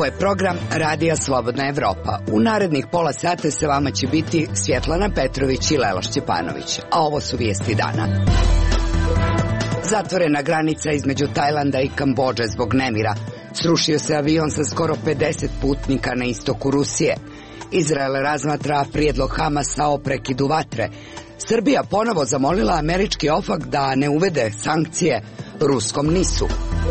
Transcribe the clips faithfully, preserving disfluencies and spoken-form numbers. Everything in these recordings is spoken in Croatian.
Ovo je program Radija Slobodna Evropa. U narednih pola sata sa vama će biti Svjetlana Petrović i Lela Šćepanović. A ovo su vijesti dana. Zatvorena granica između Tajlanda i Kambodže zbog nemira. Srušio se avion sa skoro pedeset putnika na istoku Rusije. Izrael razmatra prijedlog Hamasa o prekidu vatre. Srbija ponovo zamolila američki OFAC da ne uvede sankcije ruskom nisu.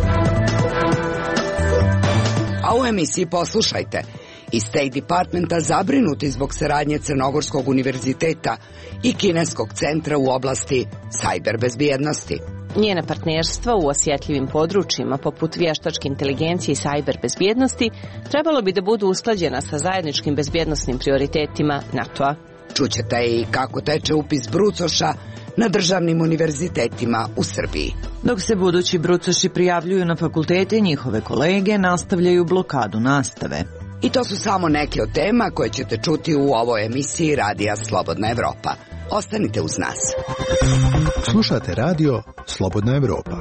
A u emisiji poslušajte. Iz State Departmenta zabrinuti zbog saradnje Crnogorskog univerziteta i Kineskog centra u oblasti sajber bezbjednosti. Njena partnerstva u osjetljivim područjima poput vještačke inteligencije i sajber bezbjednosti trebalo bi da budu usklađena sa zajedničkim bezbjednosnim prioritetima NATO-a. Čućete i kako teče upis brucoša na državnim univerzitetima u Srbiji. Dok se budući brucoši prijavljuju na fakultete, njihove kolege nastavljaju blokadu nastave. I to su samo neke od tema koje ćete čuti u ovoj emisiji Radija Slobodna Evropa. Ostanite uz nas. Slušate radio Slobodna Evropa.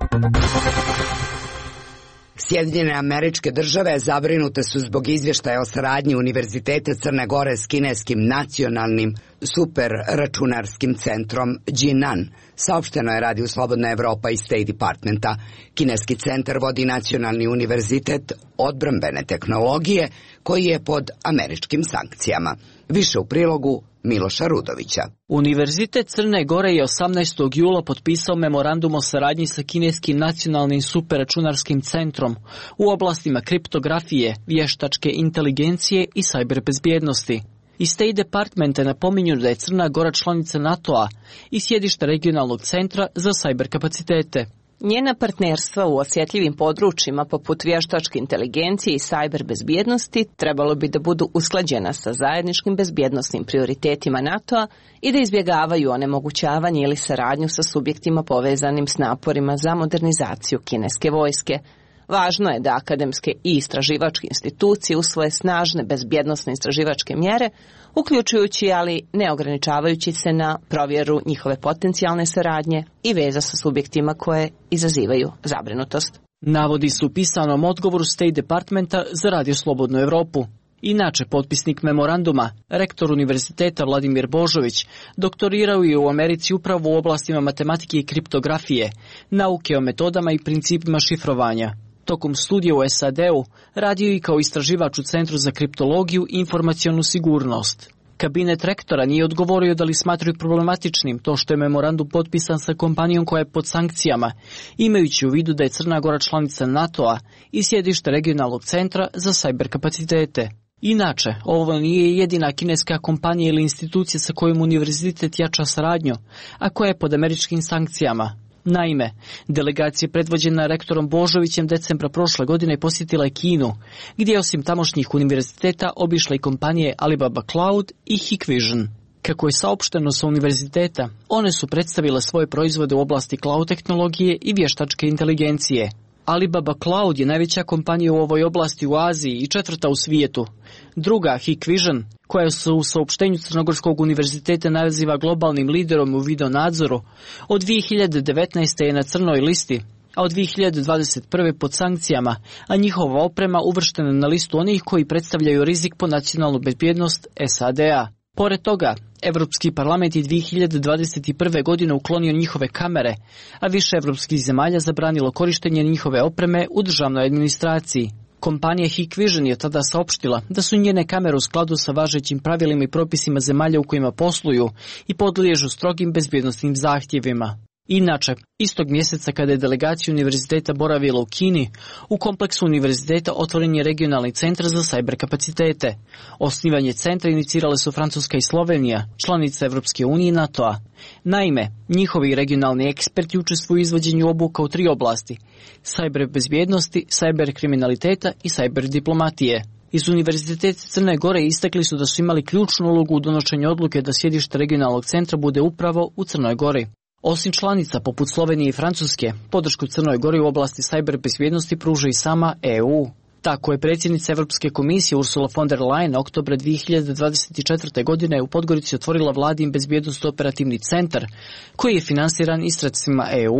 Sjedinjene Američke Države zabrinute su zbog izvještaja o saradnji Univerziteta Crne Gore s kineskim nacionalnim superračunarskim centrom Jinan. Saopšteno je Radiju Slobodna Evropa i State Departmenta. Kineski centar vodi Nacionalni univerzitet odbrambene tehnologije koji je pod američkim sankcijama. Više u prilogu Miloša Rudovića. Univerzitet Crne Gore je osamnaestog jula potpisao memorandum o saradnji sa kineskim nacionalnim superračunarskim centrom u oblastima kriptografije, vještačke inteligencije i sajber bezbjednosti. Iz State Departmenta napominju da je Crna Gora članica NATO-a i sjedište regionalnog centra za sajber kapacitete. Njena partnerstva u osjetljivim područjima poput vještačke inteligencije i sajber bezbjednosti trebalo bi da budu usklađena sa zajedničkim bezbjednosnim prioritetima NATO-a i da izbjegavaju onemogućavanje ili saradnju sa subjektima povezanim s naporima za modernizaciju kineske vojske. Važno je da akademske i istraživačke institucije usvoje snažne bezbjednosne istraživačke mjere, uključujući, ali ne ograničavajući se na provjeru njihove potencijalne saradnje i veza sa subjektima koje izazivaju zabrinutost. Navodi su u pisanom odgovoru State Departmenta za Radio Slobodnu Evropu. Inače, potpisnik memoranduma, rektor univerziteta Vladimir Božović, doktorirao je u Americi upravo u oblastima matematike i kriptografije, nauke o metodama i principima šifrovanja. Tokom studija u S A D-u radio i kao istraživač u Centru za kriptologiju i informacionu sigurnost. Kabinet rektora nije odgovorio da li smatraju problematičnim to što je memorandum potpisan sa kompanijom koja je pod sankcijama, imajući u vidu da je Crna Gora članica NATO-a i sjedište regionalnog centra za sajber kapacitete. Inače, ovo nije jedina kineska kompanija ili institucija sa kojom univerzitet jača saradnju, a koja je pod američkim sankcijama. Naime, delegacija predvođena rektorom Božovićem decembra prošle godine posjetila je Kinu, gdje je osim tamošnjih univerziteta obišla i kompanije Alibaba Cloud i Hikvision. Kako je saopšteno sa univerziteta, one su predstavile svoje proizvode u oblasti cloud tehnologije i vještačke inteligencije. Alibaba Cloud je najveća kompanija u ovoj oblasti u Aziji i četvrta u svijetu. Druga, Hikvision, koja se u saopštenju Crnogorskog univerziteta naziva globalnim liderom u videonadzoru, od dvije hiljade devetnaeste. je na crnoj listi, a od dvije hiljade dvadeset prve pod sankcijama, a njihova oprema uvrštena na listu onih koji predstavljaju rizik po nacionalnu bezbjednost S A D-a. Pored toga, Evropski parlament je dvije hiljade dvadeset prve. godine uklonio njihove kamere, a više evropskih zemalja zabranilo korištenje njihove opreme u državnoj administraciji. Kompanija Hikvision je tada saopštila da su njene kamere u skladu sa važećim pravilima i propisima zemalja u kojima posluju i podliježu strogim bezbjednosnim zahtjevima. Inače, istog mjeseca kada je delegacija univerziteta boravila u Kini, u kompleksu univerziteta otvoren je regionalni centar za sajber kapacitete. Osnivanje centra inicirale su Francuska i Slovenija, članice Evropske unije i NATO-a. Naime, njihovi regionalni eksperti učestvuju u izvođenju obuka u tri oblasti: sajber bezbjednosti, sajber kriminaliteta i sajber diplomatije. Iz Univerziteta Crne Gore istakli su da su imali ključnu ulogu u donošenju odluke da sjedište regionalnog centra bude upravo u Crnoj Gori. Osim članica poput Slovenije i Francuske, podršku Crnoj Gori u oblasti sajber bezbjednosti pruža i sama E U. Tako je predsjednica Evropske komisije Ursula von der Leyen oktobra dvije hiljade dvadeset četvrte. godine u Podgorici otvorila vladin bezbjednosno operativni centar, koji je finansiran i sredstvima E U.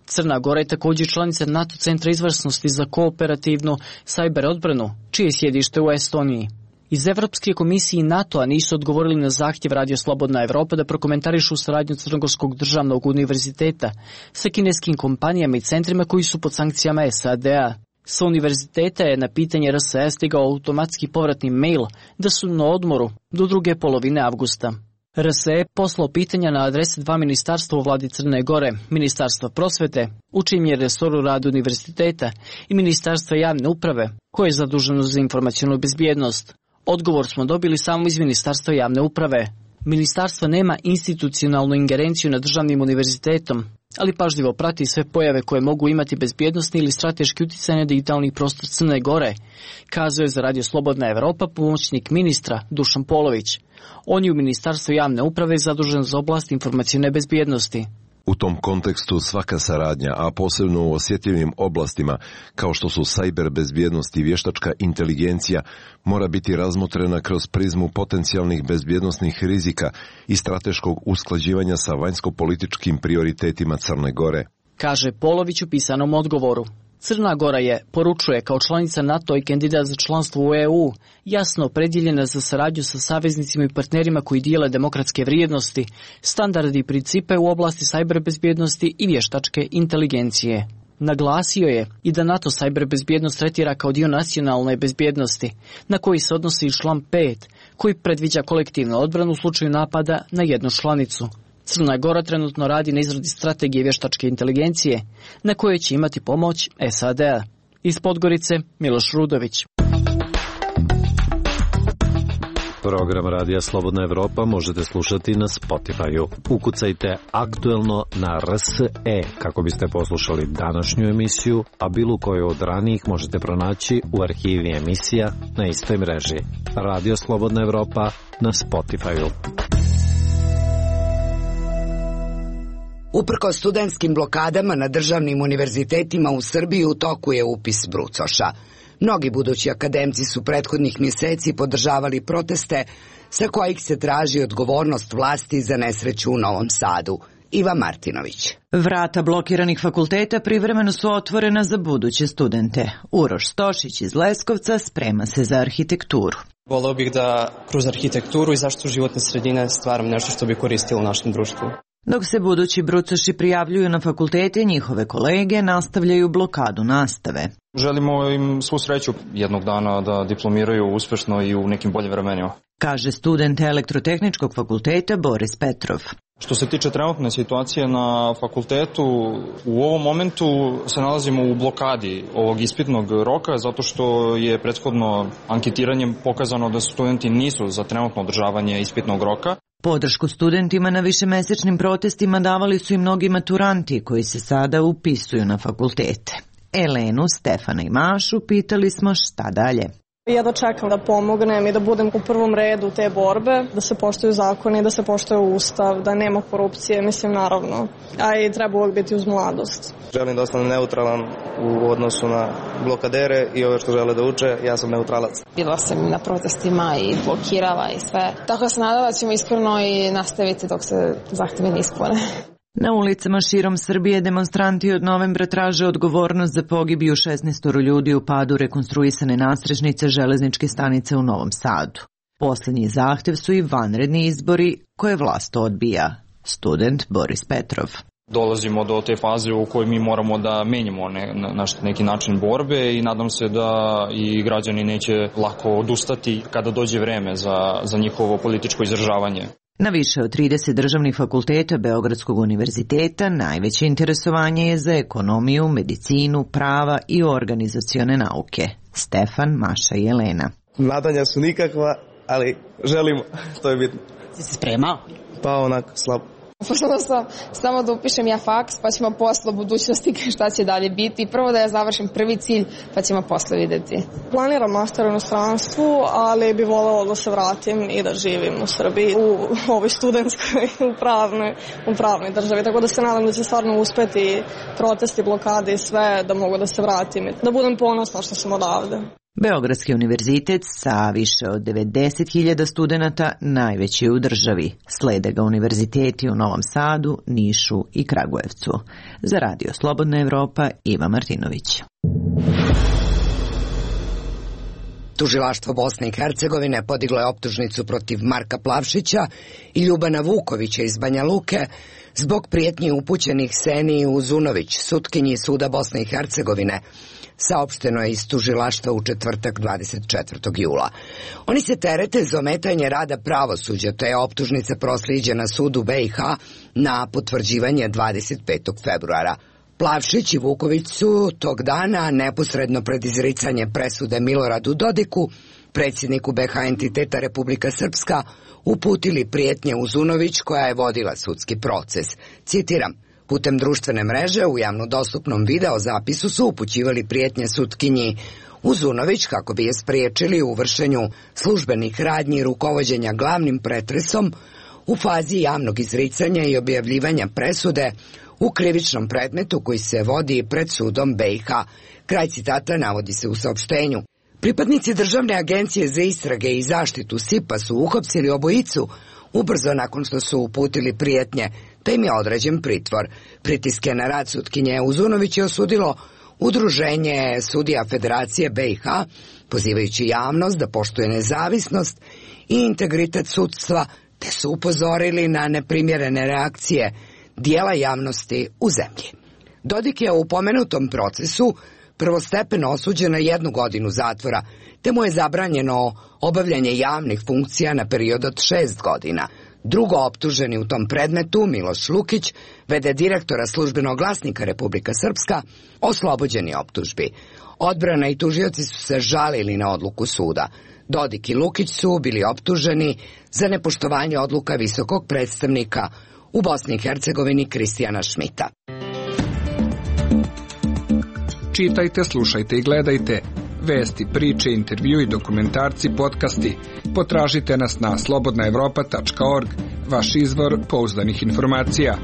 Crna Gora je također članica NATO centra izvrsnosti za kooperativnu sajber odbranu, čije je sjedište u Estoniji. Iz Evropske komisije i NATO-a nisu odgovorili na zahtjev Radio Slobodna Evropa da prokomentarišu saradnju Crnogorskog državnog univerziteta sa kineskim kompanijama i centrima koji su pod sankcijama S A D-a. Sa univerziteta je na pitanje R S E stigao automatski povratni mail da su na odmoru do druge polovine avgusta. R S E je poslao pitanja na adrese dva ministarstva u vladi Crne Gore, Ministarstva prosvete, u čijem je resoru rad univerziteta, i Ministarstva javne uprave, koje je zaduženo za informacionu bezbjednost. Odgovor smo dobili samo iz Ministarstva javne uprave. Ministarstvo nema institucionalnu ingerenciju nad državnim univerzitetom, ali pažljivo prati sve pojave koje mogu imati bezbjednosni ili strateški utjecaj na digitalni prostor Crne Gore, kazuje za Radio Slobodna Evropa pomoćnik ministra Dušan Polović. On je u Ministarstvu javne uprave zadužen za oblast informacijne bezbjednosti. U tom kontekstu svaka saradnja, a posebno u osjetljivim oblastima kao što su sajber bezbjednost i vještačka inteligencija, mora biti razmotrena kroz prizmu potencijalnih bezbjednosnih rizika i strateškog usklađivanja sa vanjsko-političkim prioritetima Crne Gore, kaže Polović u pisanom odgovoru. Crna Gora je, poručuje, kao članica NATO i kandidat za članstvo u E U, jasno opredjeljena za saradnju sa saveznicima i partnerima koji dijele demokratske vrijednosti, standardi i principe u oblasti sajber bezbjednosti i vještačke inteligencije. Naglasio je i da NATO sajber bezbjednost tretira kao dio nacionalne bezbjednosti, na koji se odnosi i član pet, koji predviđa kolektivnu odbranu u slučaju napada na jednu članicu. Crna Gora trenutno radi na izradi strategije vještačke inteligencije, na kojoj će imati pomoć S A D-a. Iz Podgorice, Miloš Rudović. Program Radija Slobodna Evropa možete slušati na Spotify-u. Ukucajte aktuelno na R S E kako biste poslušali današnju emisiju, a bilo koju od ranijih možete pronaći u arhivi emisija na istoj mreži. Radio Slobodna Evropa na Spotify-u. Uprkos studentskim blokadama na državnim univerzitetima u Srbiji u toku je upis brucoša. Mnogi budući akademci su prethodnih mjeseci podržavali proteste sa kojih se traži odgovornost vlasti za nesreću u Novom Sadu. Iva Martinović. Vrata blokiranih fakulteta privremeno su otvorena za buduće studente. Uroš Stošić iz Leskovca sprema se za arhitekturu. Voleo bih da kroz arhitekturu i zaštitu životne sredine stvaram nešto što bi koristilo našem društvu. Dok se budući brucoši prijavljuju na fakultete, njihove kolege nastavljaju blokadu nastave. Želimo im svu sreću jednog dana da diplomiraju uspešno i u nekim boljim vremenima, kaže student Elektrotehničkog fakulteta Boris Petrov. Što se tiče trenutne situacije na fakultetu, u ovom momentu se nalazimo u blokadi ovog ispitnog roka zato što je prethodno anketiranjem pokazano da studenti nisu za trenutno održavanje ispitnog roka. Podršku studentima na višemesečnim protestima davali su i mnogi maturanti koji se sada upisuju na fakultete. Elenu, Stefana i Mašu pitali smo šta dalje. Jedno čekam da pomognem i da budem u prvom redu te borbe, da se poštuju zakoni, da se poštuje ustav, da nema korupcije, mislim naravno, a i treba uvijek biti uz mladost. Želim da ostanem neutralan u odnosu na blokadere i ove što žele da uče, ja sam neutralac. Bila sam na protestima i blokirala i sve, tako da se nadam da ćemo iskreno i nastaviti dok se zahtjevi ne ispune. Na ulicama širom Srbije demonstranti od novembra traže odgovornost za pogibiju šesnaestoro ljudi u padu rekonstruisane nadstrešnice železničke stanice u Novom Sadu. Posljednji zahtjev su i vanredni izbori koje vlast odbija. Student Boris Petrov. Dolazimo do te faze u kojoj mi moramo da menjamo ne, naš neki način borbe i nadam se da i građani neće lako odustati kada dođe vreme za, za njihovo političko izražavanje. Na više od trideset državnih fakulteta Beogradskog univerziteta najveće interesovanje je za ekonomiju, medicinu, prava i organizacione nauke. Stefan, Maša i Elena. Nadanja su nikakva, ali želimo, to je bitno. Si se spremao? Pa onako, slabo. Pošto sam samo da upišem ja faks, pa ćemo posle budućnosti šta će dalje biti. Prvo da ja završim prvi cilj, pa ćemo posle videti. Planiram master u inostranstvu, ali bi voleo da se vratim i da živim u Srbiji, u ovoj studentskoj, u pravnoj, u pravnoj državi. Tako da se nadam da će stvarno uspeti protesti, blokade i sve, da mogu da se vratim. Da budem ponosna što sam odavde. Beogradski univerzitet sa više od devedeset hiljada studenata najveći je u državi. Slede ga univerziteti u Novom Sadu, Nišu i Kragujevcu. Za Radio Slobodna Evropa, Iva Martinović. Tužilaštvo Bosne i Hercegovine podiglo je optužnicu protiv Marka Plavšića i Ljubana Vukovića iz Banja Luke zbog prijetnji upućenih Seniji Uzunović, sutkinji Suda Bosne i Hercegovine. Saopšteno je iz tužilaštva u četvrtak dvadeset četvrtog jula. Oni se terete za ometanje rada pravosuđa, te je optužnica proslijeđena sudu B i H na potvrđivanje dvadeset petog februara. Plavšić i Vuković su tog dana, neposredno pred izricanje presude Miloradu Dodiku, predsjedniku B H entiteta Republika Srpska, uputili prijetnje Uzunović koja je vodila sudski proces. Citiram: putem društvene mreže u javno dostupnom video zapisu su upućivali prijetnje sutkinji Uzunović kako bi je spriječili u vršenju službenih radnji rukovođenja glavnim pretresom u fazi javnog izricanja i objavljivanja presude u krivičnom predmetu koji se vodi pred sudom B i H. Kraj citata navodi se u saopštenju. Pripadnici Državne agencije za istrage i zaštitu S I P-a su uhapsili obojicu ubrzo nakon što su uputili prijetnje, te im je određen pritvor. Pritiske na rad sutkinje Uzunović je osudilo Udruženje sudija Federacije B i H, pozivajući javnost da poštuje nezavisnost i integritet sudstva, te su upozorili na neprimjerene reakcije dijela javnosti u zemlji. Dodik je u pomenutom procesu prvostepeno osuđen na jednu godinu zatvora, te mu je zabranjeno obavljanje javnih funkcija na period od šest godina. Drugo optuženi u tom predmetu, Miloš Lukić, v d direktora Službenog glasnika Republika Srpska, oslobođen je optužbi. Odbrana i tužioci su se žalili na odluku suda. Dodik i Lukić su bili optuženi za nepoštovanje odluka visokog predstavnika u Bosni i Hercegovini Kristijana Šmita. Čitajte, slušajte i gledajte vesti, priče, intervju i dokumentarci, podcasti. Potražite nas na slobodna evropa tačka org, vaš izvor pouzdanih informacija.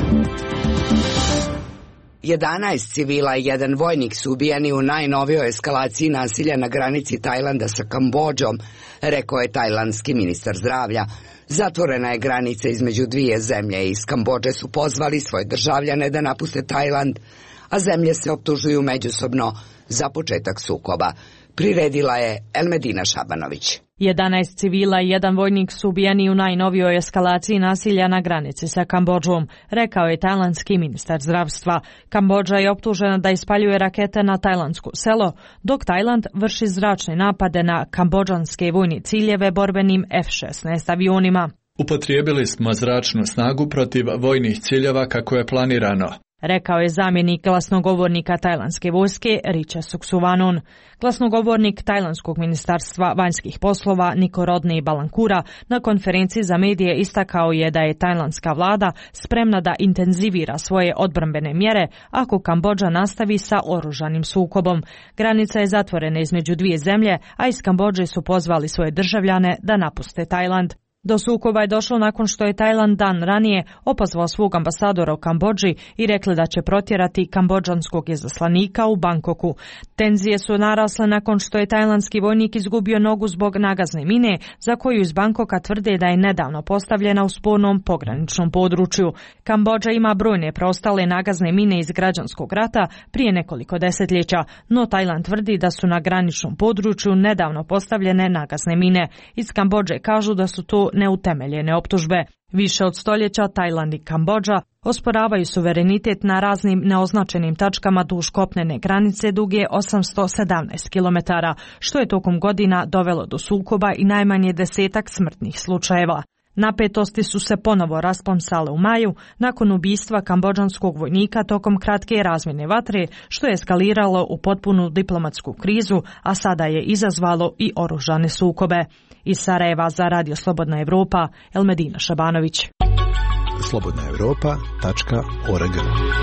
jedanaest civila i jedan vojnik su ubijeni u najnovijoj eskalaciji nasilja na granici Tajlanda sa Kambodžom, rekao je tajlandski ministar zdravlja. Zatvorena je granica između dvije zemlje i iz Kambodže su pozvali svoje državljane da napuste Tajland, a zemlje se optužuju međusobno za početak sukoba. Priredila je Elmedina Šabanović. jedanaest civila i jedan vojnik su ubijeni u najnovijoj eskalaciji nasilja na granici sa Kambodžom, rekao je tajlandski ministar zdravstva. Kambodža je optužena da ispaljuje rakete na tajlandsko selo, dok Tajland vrši zračne napade na kambodžanske vojne ciljeve borbenim F šesnaest avionima. Upotrijebili smo zračnu snagu protiv vojnih ciljeva kako je planirano, rekao je zamjenik glasnogovornika tajlandske vojske Richa Suksuvanon. Glasnogovornik tajlandskog ministarstva vanjskih poslova Nikorodne Balankura na konferenciji za medije istakao je da je tajlandska vlada spremna da intenzivira svoje odbrambene mjere ako Kambodža nastavi sa oružanim sukobom. Granica je zatvorena između dvije zemlje, a iz Kambodže su pozvali svoje državljane da napuste Tajland. Do sukoba je došlo nakon što je Tajland dan ranije opozvao svog ambasadora u Kambodži i rekli da će protjerati kambodžanskog izaslanika u Bangkoku. Tenzije su narasle nakon što je tajlandski vojnik izgubio nogu zbog nagazne mine, za koju iz Bangkoka tvrde da je nedavno postavljena u spornom pograničnom području. Kambodža ima brojne preostale nagazne mine iz građanskog rata prije nekoliko desetljeća, no Tajland tvrdi da su na graničnom području nedavno postavljene nagazne mine. Iz Kambodže kažu da su to neutemeljene optužbe. Više od stoljeća Tajland i Kambodža osporavaju suverenitet na raznim neoznačenim tačkama duž kopnene granice duge osamsto sedamnaest kilometara, što je tokom godina dovelo do sukoba i najmanje desetak smrtnih slučajeva. Napetosti su se ponovo rasplamsale u maju nakon ubistva kambodžanskog vojnika tokom kratke razmjene vatre, što je eskaliralo u potpunu diplomatsku krizu, a sada je izazvalo i oružane sukobe. Iz Sarajeva za Radio Slobodna Evropa, Elmedina Šabanović. slobodna evropa tačka org.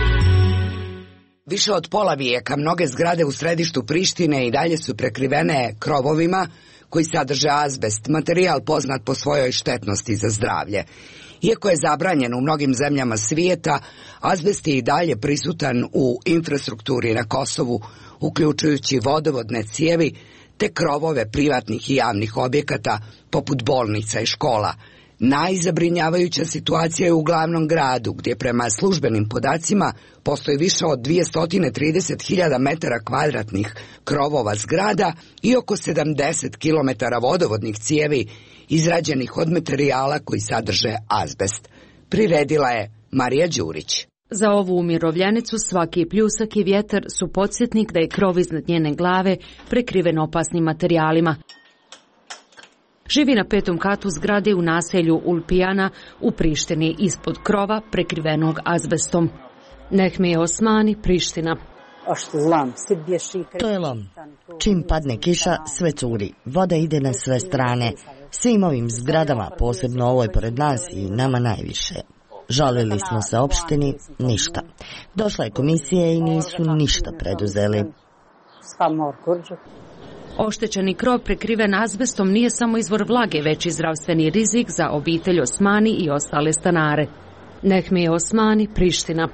Više od pola vijeka mnoge zgrade u središtu Prištine i dalje su prekrivene krovovima koji sadrže azbest, materijal poznat po svojoj štetnosti za zdravlje. Iako je zabranjen u mnogim zemljama svijeta, azbest je i dalje prisutan u infrastrukturi na Kosovu, uključujući vodovodne cijevi, te krovove privatnih i javnih objekata poput bolnica i škola. Najzabrinjavajuća situacija je u glavnom gradu, gdje prema službenim podacima postoji više od dvjesto trideset hiljada metara kvadratnih krovova zgrada i oko sedamdeset kilometara vodovodnih cijevi izrađenih od materijala koji sadrže azbest. Priredila je Marija Đurić. Za ovu umirovljenicu svaki pljusak i vjetar su podsjetnik da je krov iznad njene glave prekriven opasnim materijalima. Živi na petom katu zgrade u naselju Ulpijana u Prištini ispod krova prekrivenog azbestom. Nehmije Osmani, Priština. To je lom. Čim padne kiša, sve curi. Voda ide na sve strane. Svim ovim zgradama, posebno ovoj pored nas i nama najviše. Žalili smo se opštini, ništa. Došla je komisija i nisu ništa preduzeli. Oštećeni krov prekriven azbestom nije samo izvor vlage, već i zdravstveni rizik za obitelj Osmani i ostale stanare. Nehmije Osmani, Priština.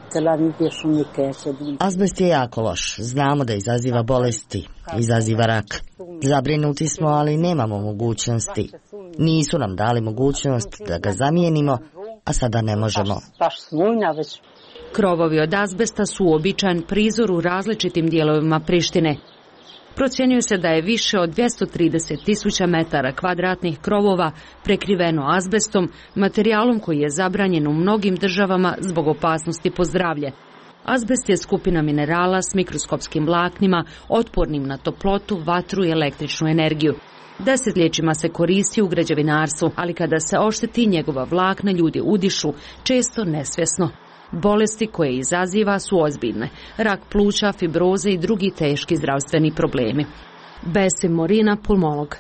Azbest je jako loš. Znamo da izaziva bolesti, izaziva rak. Zabrinuti smo, ali nemamo mogućnosti. Nisu nam dali mogućnost da ga zamijenimo, a sada ne možemo. Krovovi od azbesta su uobičajen prizor u različitim dijelovima Prištine. Procjenjuje se da je više od dvjesto trideset tisuća metara kvadratnih krovova prekriveno azbestom, materijalom koji je zabranjen u mnogim državama zbog opasnosti po zdravlje. Azbest je skupina minerala s mikroskopskim vlaknima, otpornim na toplotu, vatru i električnu energiju. Desetljećima se koristi u građevinarstvu, ali kada se ošteti njegova vlakna, ljudi udišu, često nesvjesno. Bolesti koje izaziva su ozbiljne. Rak pluća, fibroze i drugi teški zdravstveni problemi. Besim Morina, pulmolog.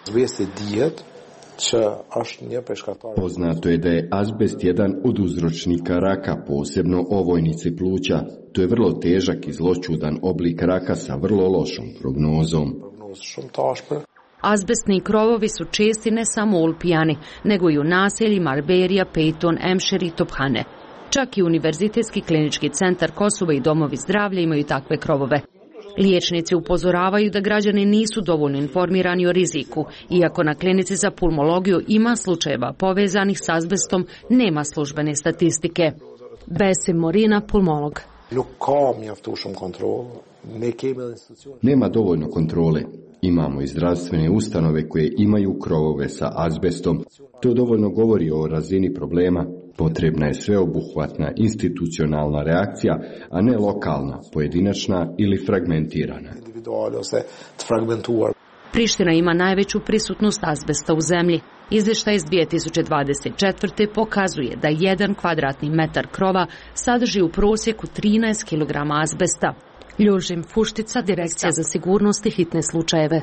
Poznato je da je azbest jedan od uzročnika raka, posebno ovojnice pluća. To je vrlo težak i zloćudan oblik raka sa vrlo lošom prognozom. Azbestni krovovi su česti ne samo u Ulpijani, nego i u naseljima Arberia, Pejton, Emšer i Tophane. Čak i Univerzitetski klinički centar Kosovo i domovi zdravlja imaju takve krovove. Liječnici upozoravaju da građani nisu dovoljno informirani o riziku, iako na klinici za pulmologiju ima slučajeva povezanih s azbestom, nema službene statistike. Besim Morina, pulmolog. Nema dovoljno kontrole. Imamo i zdravstvene ustanove koje imaju krovove sa azbestom. To dovoljno govori o razini problema. Potrebna je sveobuhvatna institucionalna reakcija, a ne lokalna, pojedinačna ili fragmentirana. Priština ima najveću prisutnost azbesta u zemlji. Izvještaj iz dvije tisuće dvadeset četvrte. pokazuje da jedan kvadratni metar krova sadrži u prosjeku trinaest kilograma azbesta. Ljužim Fuštica, Direkcija za sigurnost i hitne slučajeve.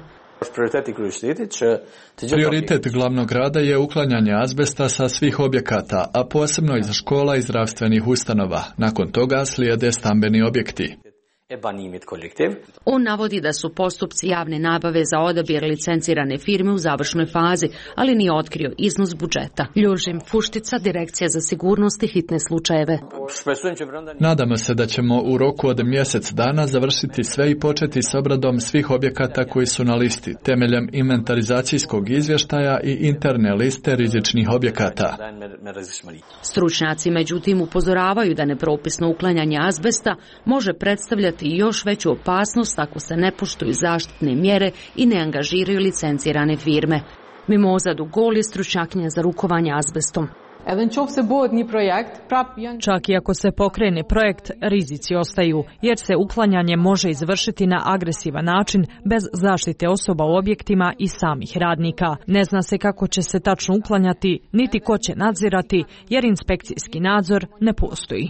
Prioritet glavnog grada je uklanjanje azbesta sa svih objekata, a posebno iz škola i zdravstvenih ustanova. Nakon toga slijede stambeni objekti. On navodi da su postupci javne nabave za odabir licencirane firme u završnoj fazi, ali nije otkrio iznos budžeta. Ljužim Fuštica, Direkcija za sigurnost i hitne slučajeve. Nadamo se da ćemo u roku od mjesec dana završiti sve i početi s obradom svih objekata koji su na listi, temeljem inventarizacijskog izvještaja i interne liste rizičnih objekata. Stručnjaci međutim upozoravaju da nepropisno uklanjanje azbesta može predstavljati i još veću opasnost ako se ne poštuju zaštitne mjere i ne angažiraju licencirane firme. Mimoza Dugol je stručnjakinja za rukovanje azbestom. Čak i ako se pokrene projekt, rizici ostaju, jer se uklanjanje može izvršiti na agresivan način bez zaštite osoba u objektima i samih radnika. Ne zna se kako će se tačno uklanjati, niti ko će nadzirati, jer inspekcijski nadzor ne postoji.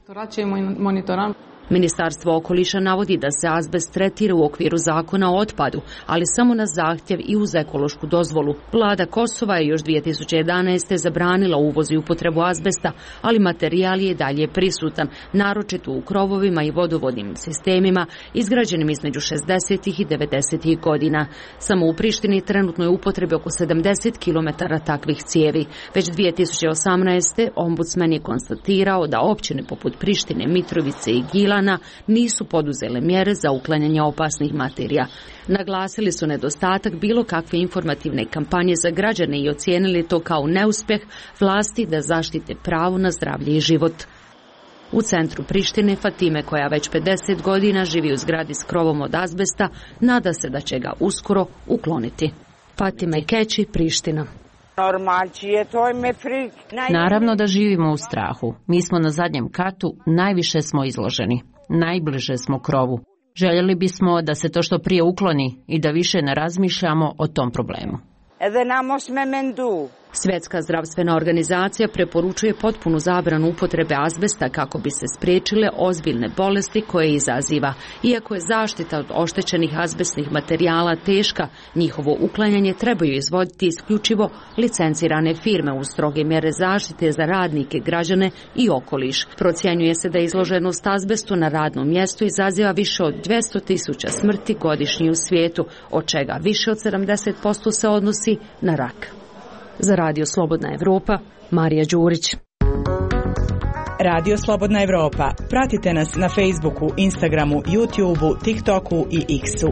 Ministarstvo okoliša navodi da se azbest tretira u okviru zakona o otpadu, ali samo na zahtjev i uz ekološku dozvolu. Vlada Kosova je još dvije tisuće jedanaeste. zabranila uvoz i upotrebu azbesta, ali materijal je dalje prisutan, naročito u krovovima i vodovodnim sistemima izgrađenim između šezdesetih i devedesetih godina. Samo u Prištini trenutno je upotrebi oko sedamdeset kilometara takvih cijevi. Već dvije tisuće osamnaeste. ombudsman je konstatirao da općine poput Prištine, Mitrovice i Gila plana nisu poduzele mjere za uklanjanje opasnih materija. Naglasili su nedostatak bilo kakve informativne kampanje za građane i ocijenili to kao neuspjeh vlasti da zaštite pravo na zdravlje i život. U centru Prištine Fatime, koja već pedeset godina živi u zgradi s krovom od azbesta, nada se da će ga uskoro ukloniti. Fatime Keći, Priština. Naravno da živimo u strahu. Mi smo na zadnjem katu, najviše smo izloženi. Najbliže smo krovu. Željeli bismo da se to što prije ukloni i da više ne razmišljamo o tom problemu. Svjetska zdravstvena organizacija preporučuje potpunu zabranu upotrebe azbesta kako bi se spriječile ozbiljne bolesti koje izaziva. Iako je zaštita od oštećenih azbestnih materijala teška, njihovo uklanjanje trebaju izvoditi isključivo licencirane firme uz stroge mjere zaštite za radnike, građane i okoliš. Procjenjuje se da izloženost azbestu na radnom mjestu izaziva više od dvjesto tisuća smrti godišnje u svijetu, od čega više od sedamdeset posto se odnosi na rak. Za Radio Slobodna Evropa, Marija Đurić. Radio Slobodna Evropa. Pratite nas na Facebooku, Instagramu, YouTubeu, TikToku i X-u.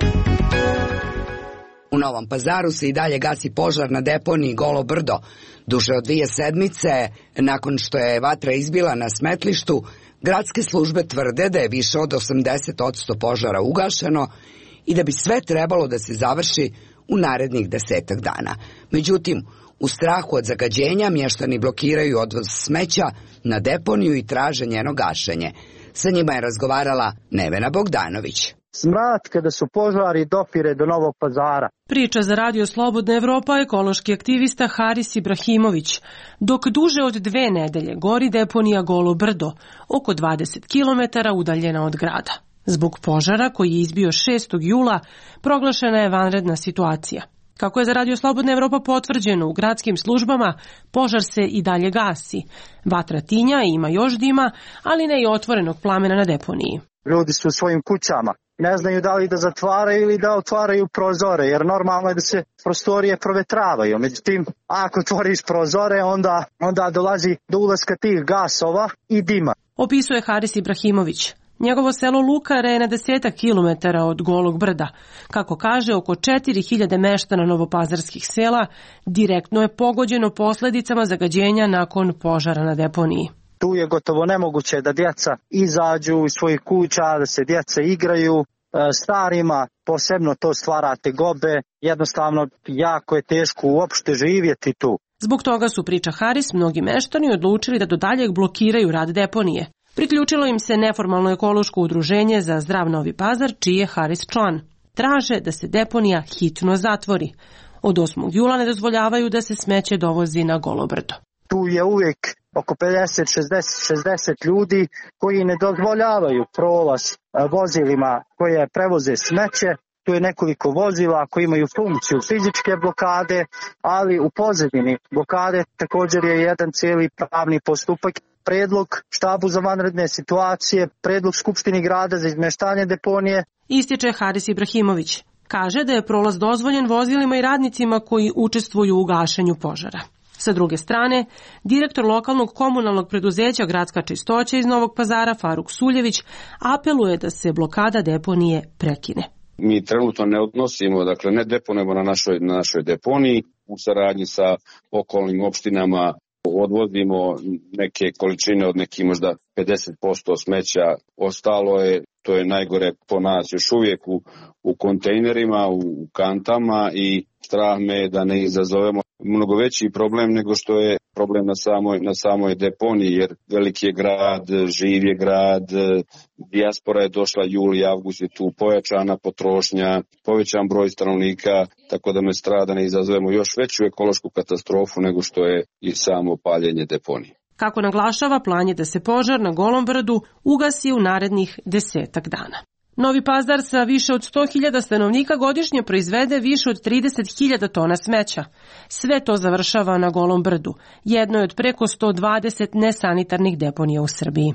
U Novom Pazaru se i dalje gasi požar na deponiji Golo Brdo. Duže od dvije sedmice, nakon što je vatra izbila na smetlištu, gradske službe tvrde da je više od osamdeset posto požara ugašeno i da bi sve trebalo da se završi u narednih desetak dana. Međutim, u strahu od zagađenja mještani blokiraju odvoz smeća na deponiju i traže njeno gašenje. Sa njima je razgovarala Nevena Bogdanović. Smrad kada su požari dopire do Novog Pazara. Priča za Radio Slobodna Evropa ekološki aktivista Haris Ibrahimović. Dok duže od dve nedelje gori deponija Golo Brdo, oko dvadeset kilometara udaljena od grada. Zbog požara koji je izbio šestog jula proglašena je vanredna situacija. Kako je za Radio Slobodna Evropa potvrđeno u gradskim službama, požar se i dalje gasi. Vatra tinja i ima još dima, ali ne i otvorenog plamena na deponiji. Ljudi su u svojim kućama. Ne znaju da li da zatvaraju ili da otvaraju prozore, jer normalno je da se prostorije provetravaju. Međutim, ako otvoriš prozore, onda, onda dolazi do ulaska tih gasova i dima. Opisuje Haris Ibrahimović. Njegovo selo Lukare je na desetak kilometara od Golog Brda. Kako kaže, oko četiri hiljade meštana novopazarskih sela direktno je pogođeno posljedicama zagađenja nakon požara na deponiji. Tu je gotovo nemoguće da djeca izađu iz svojih kuća, da se djeca igraju. Starima posebno to stvara tegobe. Jednostavno, jako je teško uopšte živjeti tu. Zbog toga su, priča Haris, mnogi meštani odlučili da do daljeg blokiraju rad deponije. Priključilo im se neformalno ekološko udruženje za zdrav Novi Pazar, čiji je Haris član. Traže da se deponija hitno zatvori. Od osmog jula ne dozvoljavaju da se smeće dovozi na Golo Brdo. Tu je uvijek oko pedeset do šezdeset ljudi koji ne dozvoljavaju prolaz vozilima koje prevoze smeće. Tu je nekoliko vozila koji imaju funkciju fizičke blokade, ali u pozadini blokade također je jedan cijeli pravni postupak. Predlog štabu za vanredne situacije, predlog Skupštini grada za izmeštanje deponije. Ističe Haris Ibrahimović. Kaže da je prolaz dozvoljen vozilima i radnicima koji učestvuju u gašenju požara. Sa druge strane, direktor lokalnog komunalnog preduzeća Gradska čistoća iz Novog Pazara, Faruk Suljević, apeluje da se blokada deponije prekine. Mi trenutno ne odnosimo, dakle ne deponujemo na našoj, na našoj deponiji, u saradnji sa okolnim opštinama odvozimo neke količine od nekih možda pedeset posto smeća, ostalo je, to je najgore po nas još uvijek u, u kontejnerima, u kantama i strah me je da ne izazovemo mnogo veći problem nego što je problem na samoj, na samoj deponiji, jer veliki je grad, živ je grad, dijaspora je došla juli, avgust je tu pojačana potrošnja, povećan broj stanovnika, tako da me strah da ne izazovemo još veću ekološku katastrofu nego što je i samo paljenje deponije. Kako naglašava, plan je da se požar na Golom Brdu ugasi u narednih desetak dana. Novi Pazar sa više od sto hiljada stanovnika godišnje proizvede više od trideset hiljada tona smeća. Sve to završava na Golom Brdu, jednoj od preko sto dvadeset nesanitarnih deponija u Srbiji.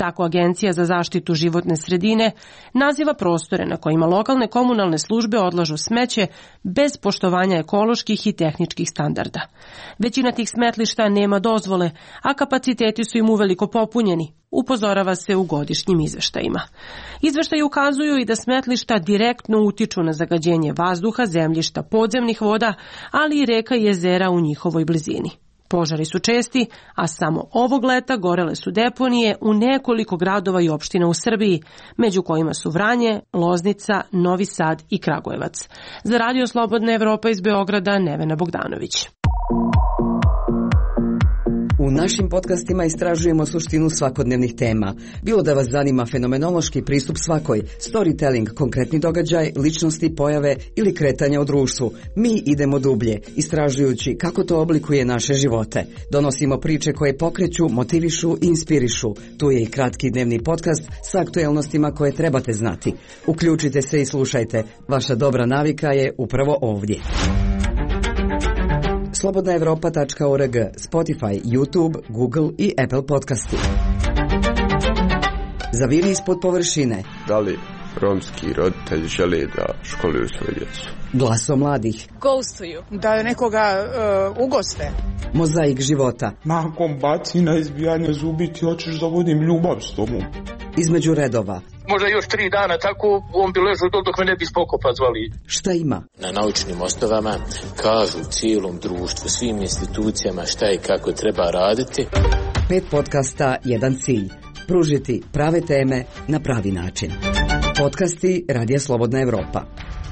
Tako Agencija za zaštitu životne sredine naziva prostore na kojima lokalne komunalne službe odlažu smeće bez poštovanja ekoloških i tehničkih standarda. Većina tih smetlišta nema dozvole, a kapaciteti su im uveliko popunjeni, upozorava se u godišnjim izveštajima. Izveštaji ukazuju i da smetlišta direktno utiču na zagađenje vazduha, zemljišta, podzemnih voda, ali i reka i jezera u njihovoj blizini. Požari su česti, a samo ovog leta gorele su deponije u nekoliko gradova i opština u Srbiji, među kojima su Vranje, Loznica, Novi Sad i Kragujevac. Za Radio Slobodna Evropa iz Beograda, Nevena Bogdanović. U našim podcastima istražujemo suštinu svakodnevnih tema. Bilo da vas zanima fenomenološki pristup svakoj, storytelling, konkretni događaj, ličnosti, pojave ili kretanja u društvu. Mi idemo dublje, istražujući kako to oblikuje naše živote. Donosimo priče koje pokreću, motivišu i inspirišu. Tu je i kratki dnevni podcast sa aktuelnostima koje trebate znati. Uključite se i slušajte. Vaša dobra navika je upravo ovdje. slobodna evropa tačka org, Spotify, YouTube, Google i Apple podcasti. Zaviri ispod površine. Da li romski roditelji žele da školuju svoje djecu? Glaso mladih. Ghostuju. Da nekoga uh, ugoste. Mozaik života. Nakon bacina, izbijanja zubi, ti hoćeš da vodim ljubav s tobom. Između redova. Možda još tri dana tako, on bi ležao dok me ne bi spokopa zvali. Šta ima? Na naučnim osnovama kažu cijelom društvu, svim institucijama šta i kako treba raditi. Pet podcasta, jedan cilj. Pružiti prave teme na pravi način. Podcasti Radija Slobodna Evropa.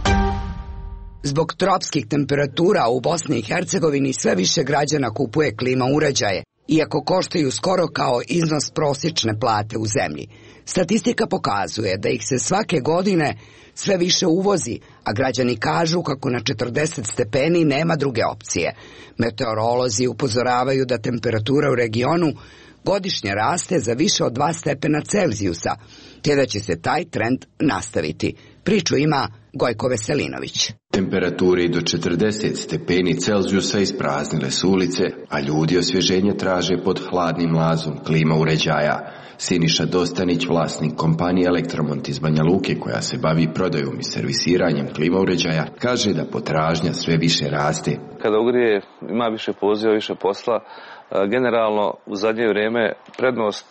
Zbog tropskih temperatura u Bosni i Hercegovini sve više građana kupuje klima uređaje, iako koštaju skoro kao iznos prosječne plate u zemlji. Statistika pokazuje da ih se svake godine sve više uvozi, a građani kažu kako na četrdeset stepeni nema druge opcije. Meteorolozi upozoravaju da temperatura u regionu godišnje raste za više od dva stepena Celzijusa, te da će se taj trend nastaviti. Priču ima Gojko Veselinović. Temperature do četrdeset stepeni Celzijusa ispraznile su ulice, a ljudi osvježenje traže pod hladnim mlazom klima uređaja. Siniša Dostanić, vlasnik kompanije Elektromont iz Banja Luke, koja se bavi prodajom i servisiranjem klima uređaja, kaže da potražnja sve više raste. Kada ugrije, ima više poziva, više posla. Generalno, u zadnje vrijeme prednost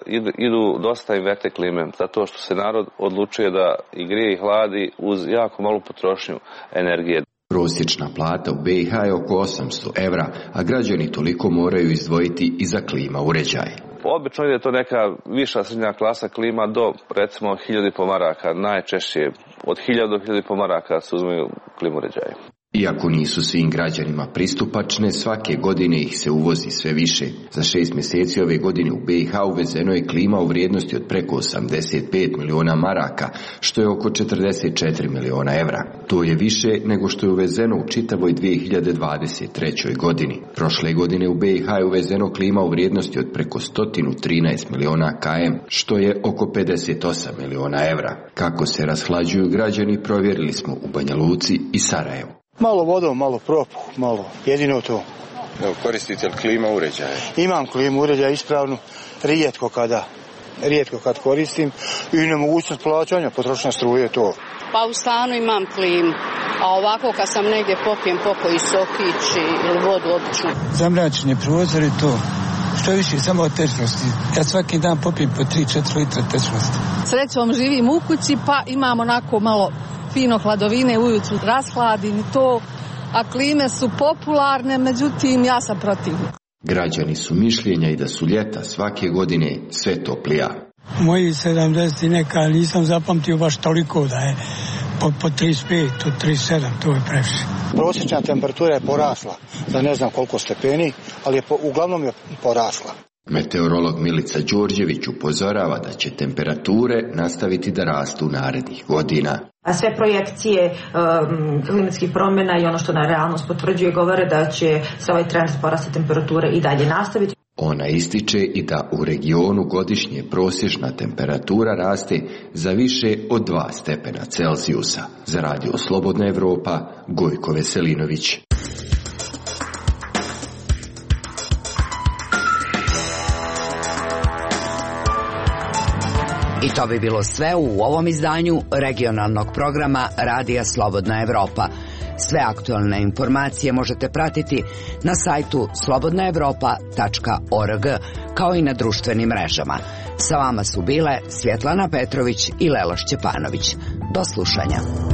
idu dosta inverter klime, zato što se narod odlučuje da i grije i hladi uz jako malu potrošnju energije. Prosječna plata u B i H je oko osamsto evra, a građani toliko moraju izdvojiti i za klima uređaje. Obično je to neka viša srednja klasa klima do recimo hiljadu i po maraka, najčešće od hiljadu do hiljadu i po maraka se uzmeju klima uređaje. Iako nisu svim građanima pristupačne, svake godine ih se uvozi sve više. Za šest mjeseci ove godine u B i H uvezeno je klima u vrijednosti od preko osamdeset pet miliona maraka, što je oko četrdeset četiri miliona evra. To je više nego što je uvezeno u čitavoj dvije hiljade dvadeset trećoj godini. Prošle godine u B i H je uvezeno klima u vrijednosti od preko sto trinaest miliona kilometara, što je oko pedeset osam miliona evra. Kako se rashlađuju građani, provjerili smo u Banja Luci i Sarajevu. Malo vodom, malo propuh, malo, jedino to. Evo, koristite li klima uređaje? Imam klimu uređaje ispravnu, rijetko kada, rijetko kad koristim i nemogućnost plaćanja, potrošnja struje to. Pa u stanu imam klimu, a ovako kad sam negdje popijem pokoji sokić ili vodu običnu. Zamračenje prozor je to. Što više, samo od tečnosti. Ja svaki dan popijem po tri četiri litra tečnosti. Srećom živim u kući pa imam onako malo fino hladovine, ujutru rashladim i to, a klime su popularne, međutim ja sam protiv. Građani su mišljenja i da su ljeta svake godine sve toplija. Moji sedamdeset neka nisam zapamtio baš toliko da je po, po trideset pet, od trideset sedam, to je previše. Prosječna temperatura je porasla za ne znam koliko stepeni, ali je po, uglavnom je porasla. Meteorolog Milica Đorđević upozorava da će temperature nastaviti da rastu narednih godina. A sve projekcije um, klimatskih promjena i ono što na realnost potvrđuje govore da će se ovaj trend porasta temperature i dalje nastaviti. Ona ističe i da u regionu godišnje prosječna temperatura raste za više od dva stepena Celzijusa. Za Radio Slobodna Evropa, Gojko Veselinović. I to bi bilo sve u ovom izdanju regionalnog programa Radija Slobodna Evropa. Sve aktualne informacije možete pratiti na sajtu slobodna evropa tačka org, kao i na društvenim mrežama. Sa vama su bile Svjetlana Petrović i Lela Šćepanović. Do slušanja.